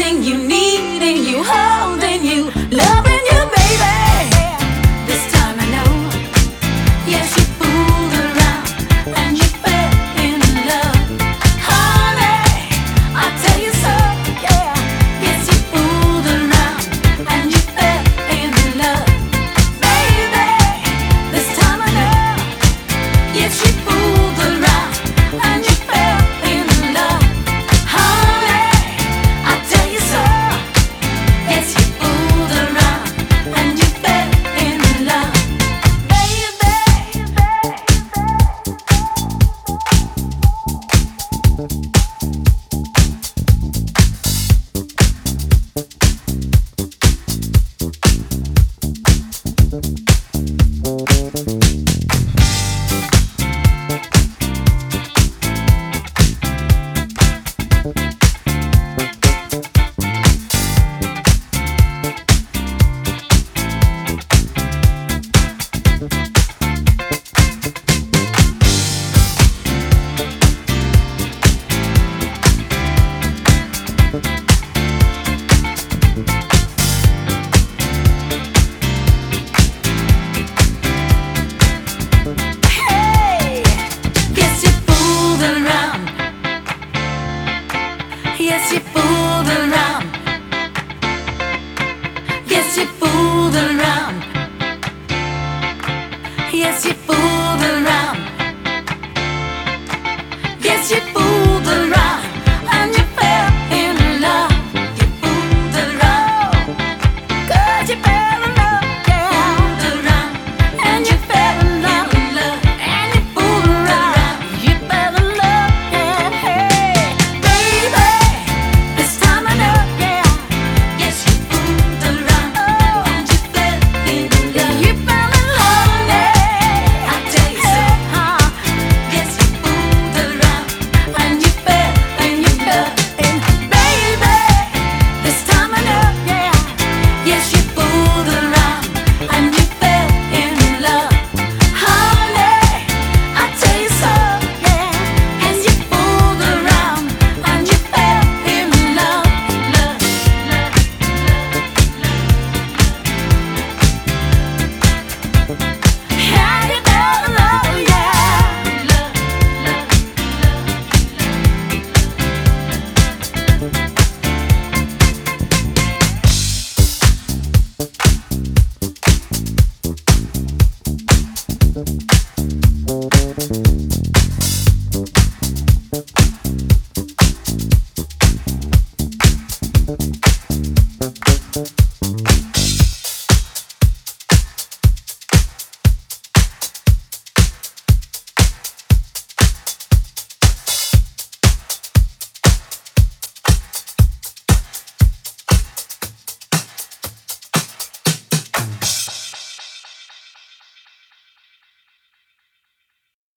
everything you need and you holding you, loving you, baby. This time I know, yes, you fooled around and you fell in love. Honey, I tell you so, yeah. Yes, you fooled around and you fell in love. Baby, this time I know, yes, you fooled around and you fell in love. Honey, I tell you so, yes, you fooled around and you fell in love. Baby, hey, yes, you fooled around. Yes, you fooled around. Yes, you fooled around. Yes, you fooled around. Yes, you fooled around and you fell in love. You fooled around, 'cause you fell in love, yeah. Fooled around and you fell in love, and you fooled around, you fell in love, yeah. Hey, baby, this time I know, yeah. Yes, you fooled around and you fell in love. You fell in love, yeah. I tell you so, yes, you fooled around and you fell in love. And baby, this time I know, yeah. Yes, you fooled around and you fell in love. Honey, I tell you so, yeah. And you fooled around and you fell in love, love, love, and you fell in love, yeah. Love, love, love.